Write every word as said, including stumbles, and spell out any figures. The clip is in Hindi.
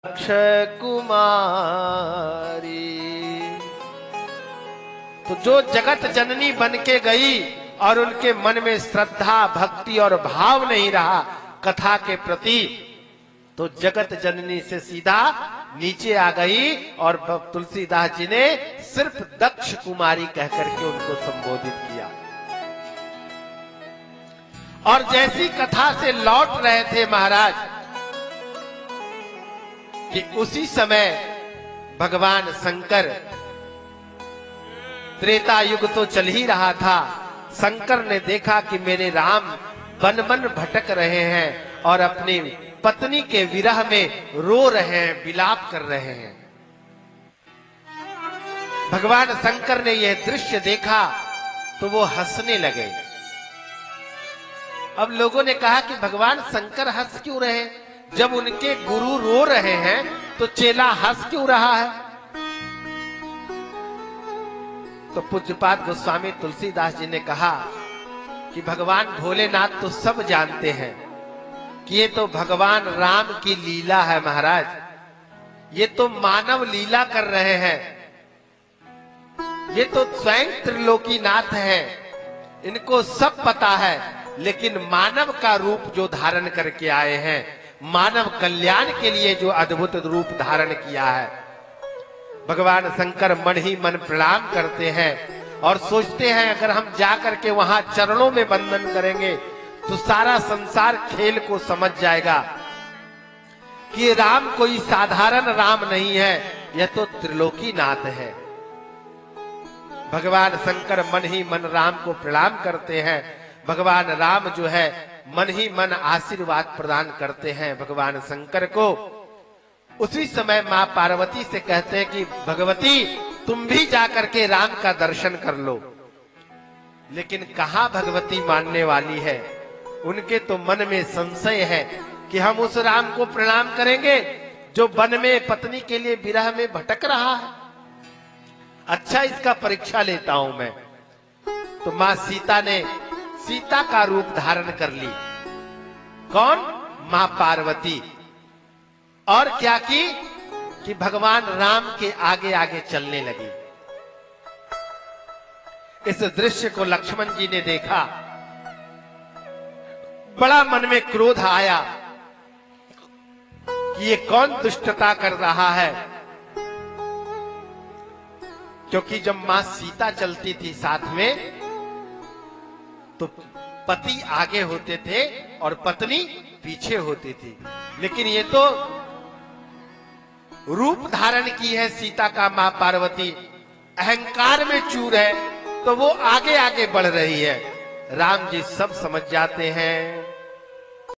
कुमारी। तो जो जगत जननी बन के गई और उनके मन में श्रद्धा भक्ति और भाव नहीं रहा कथा के प्रति, तो जगत जननी से सीधा नीचे आ गई और तुलसीदास जी ने सिर्फ दक्ष कुमारी कहकर के उनको संबोधित किया। और जैसी कथा से लौट रहे थे महाराज कि उसी समय भगवान शंकर, त्रेता युग तो चल ही रहा था, शंकर ने देखा कि मेरे राम वन वन भटक रहे हैं और अपनी पत्नी के विरह में रो रहे हैं, विलाप कर रहे हैं। भगवान शंकर ने यह दृश्य देखा तो वो हंसने लगे। अब लोगों ने कहा कि भगवान शंकर हंस क्यों रहे, जब उनके गुरु रो रहे हैं तो चेला हंस क्यों रहा है। तो पूज्यपाद गोस्वामी तुलसीदास जी ने कहा कि भगवान भोलेनाथ तो सब जानते हैं कि ये तो भगवान राम की लीला है महाराज, ये तो मानव लीला कर रहे हैं, ये तो स्वयं त्रिलोकीनाथ है, इनको सब पता है, लेकिन मानव का रूप जो धारण करके आए हैं, मानव कल्याण के लिए जो अद्भुत रूप धारण किया है। भगवान शंकर मन ही मन प्रणाम करते हैं और सोचते हैं अगर हम जाकर के वहां चरणों में बंधन करेंगे तो सारा संसार खेल को समझ जाएगा कि राम कोई साधारण राम नहीं है, यह तो त्रिलोकीनाथ है। भगवान शंकर मन ही मन राम को प्रणाम करते हैं। भगवान राम जो है मन ही मन आशीर्वाद प्रदान करते हैं भगवान शंकर को। उसी समय मां पार्वती से कहते हैं कि भगवती तुम भी जाकर के राम का दर्शन कर लो। लेकिन कहां भगवती मानने वाली है, उनके तो मन में संशय है कि हम उस राम को प्रणाम करेंगे जो वन में पत्नी के लिए विरह में भटक रहा है। अच्छा, इसका परीक्षा लेता हूं मैं। तो मां सीता ने सीता का रूप धारण कर ली। कौन? मां पार्वती। और क्या की कि भगवान राम के आगे आगे चलने लगी। इस दृश्य को लक्ष्मण जी ने देखा, बड़ा मन में क्रोध आया कि ये कौन दुष्टता कर रहा है। क्योंकि जब मां सीता चलती थी साथ में तो पति आगे होते थे और पत्नी पीछे होती थी, लेकिन ये तो रूप धारण की है सीता का मां पार्वती, अहंकार में चूर है तो वो आगे आगे बढ़ रही है। राम जी सब समझ जाते हैं